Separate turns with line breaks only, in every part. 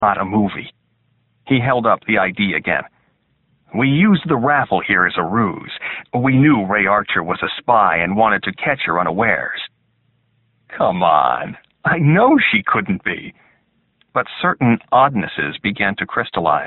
not a movie. He held up the ID again. We used the raffle here as a ruse. We knew Ray Archer was a spy and wanted to catch her unawares. Come on. I know she couldn't be. But certain oddnesses began to crystallize.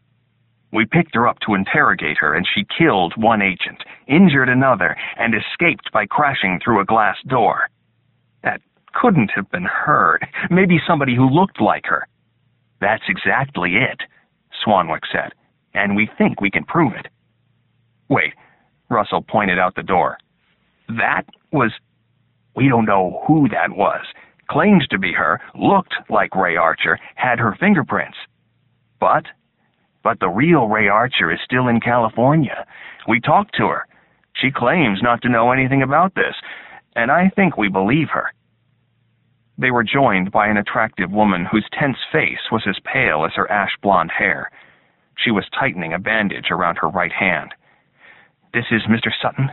We picked her up to interrogate her, and she killed one agent, injured another, and escaped by crashing through a glass door. That couldn't have been her. Maybe somebody who looked like her. That's exactly it, Swanwick said, and we think we can prove it. Wait, Russell pointed out the door. That was... We don't know who that was. Claimed to be her, looked like Ray Archer, had her fingerprints. But the real Ray Archer is still in California. We talked to her. She claims not to know anything about this, and I think we believe her. They were joined by an attractive woman whose tense face was as pale as her ash-blonde hair. She was tightening a bandage around her right hand. This is Mr. Sutton?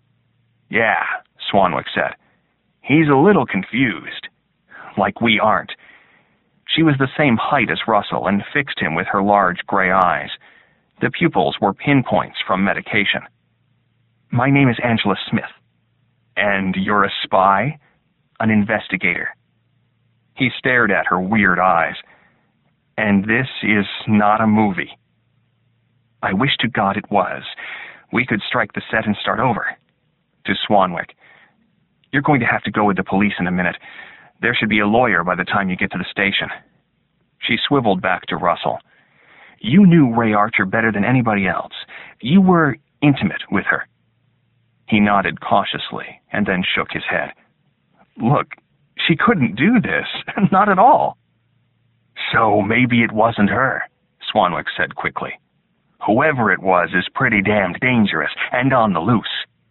Yeah, Swanwick said. He's a little confused. Like we aren't. She was the same height as Russell and fixed him with her large gray eyes. The pupils were pinpoints from medication. My name is Angela Smith. And you're a spy? An investigator. He stared at her weird eyes. And this is not a movie. I wish to God it was. We could strike the set and start over. To Swanwick. You're going to have to go with the police in a minute. There should be a lawyer by the time you get to the station. She swiveled back to Russell. You knew Ray Archer better than anybody else. You were intimate with her. He nodded cautiously and then shook his head. Look, she couldn't do this. Not at all. So maybe it wasn't her, Swanwick said quickly. Whoever it was is pretty damned dangerous and on the loose.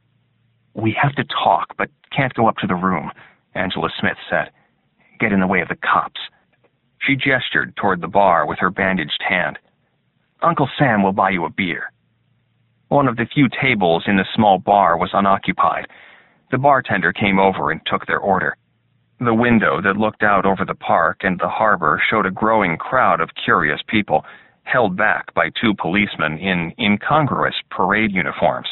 We have to talk, but can't go up to the room, Angela Smith said. Get in the way of the cops. She gestured toward the bar with her bandaged hand. Uncle Sam will buy you a beer. One of the few tables in the small bar was unoccupied. The bartender came over and took their order. The window that looked out over the park and the harbor showed a growing crowd of curious people, held back by two policemen in incongruous parade uniforms.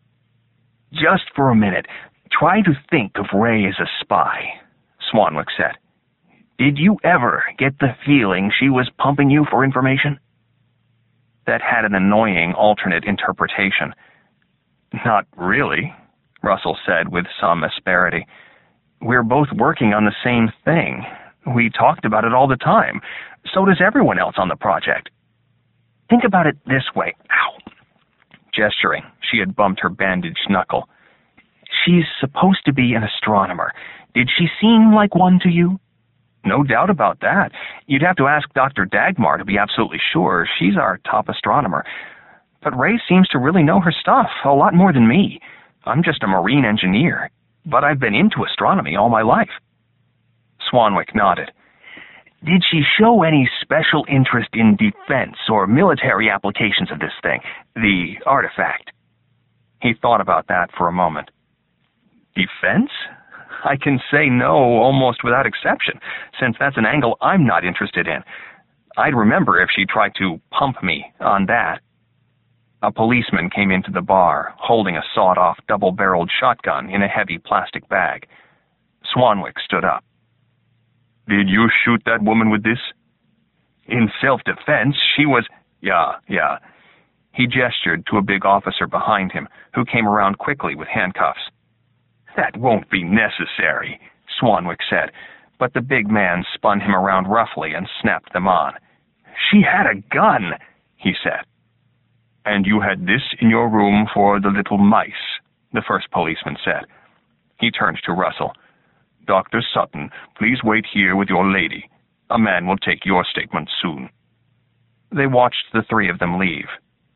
Just for a minute, try to think of Ray as a spy, Swanwick said. Did you ever get the feeling she was pumping you for information? That had an annoying alternate interpretation. Not really, Russell said with some asperity. We're both working on the same thing. We talked about it all the time. So does everyone else on the project. Think about it this way. Ow. Gesturing, she had bumped her bandaged knuckle. She's supposed to be an astronomer. Did she seem like one to you? No doubt about that. You'd have to ask Dr. Dagmar to be absolutely sure. She's our top astronomer. But Ray seems to really know her stuff, a lot more than me. I'm just a marine engineer, but I've been into astronomy all my life. Swanwick nodded. Did she show any special interest in defense or military applications of this thing, the artifact? He thought about that for a moment. Defense? I can say no almost without exception, since that's an angle I'm not interested in. I'd remember if she tried to pump me on that. A policeman came into the bar, holding a sawed-off double-barreled shotgun in a heavy plastic bag. Swanwick stood up. Did you shoot that woman with this? In self-defense, she was... Yeah. He gestured to a big officer behind him, who came around quickly with handcuffs. That won't be necessary, Swanwick said, but the big man spun him around roughly and snapped them on. She had a gun, he said. And you had this in your room for the little mice, the first policeman said. He turned to Russell. Dr. Sutton, please wait here with your lady. A man will take your statement soon. They watched the three of them leave.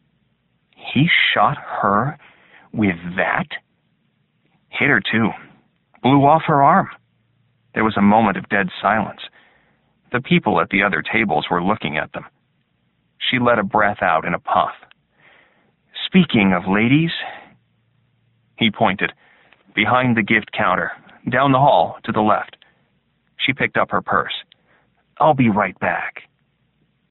He shot her with that? Hit her, too. Blew off her arm. There was a moment of dead silence. The people at the other tables were looking at them. She let a breath out in a puff. Speaking of ladies, he pointed, behind the gift counter, down the hall to the left. She picked up her purse. I'll be right back.